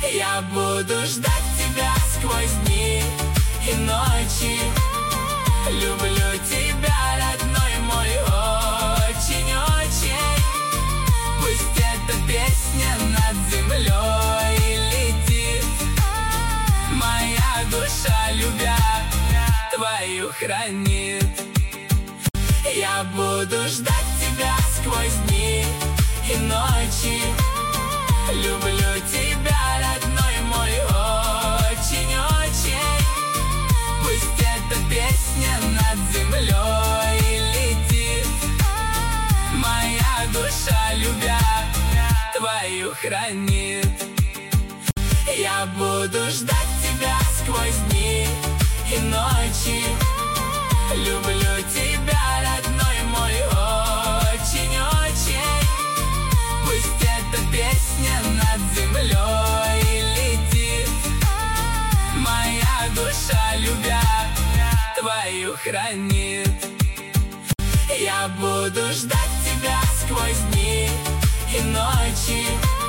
Я буду ждать тебя сквозь дни и ночи. Люблю тебя, родной мой, очень-очень. Пусть эта песня над землей летит. Моя душа, любя, твою хранит. Я буду ждать тебя сквозь дни и ночи. Люблю тебя, родной мой, очень-очень. Пусть эта песня над землей летит. Моя душа, любя, твою хранит. Я буду ждать тебя сквозь дни и ночи. Люблю тебя, родной мой, очень-очень. Пусть эта песня над землей летит. Моя душа, любя, твою хранит. Я буду ждать тебя сквозь дни и ночи.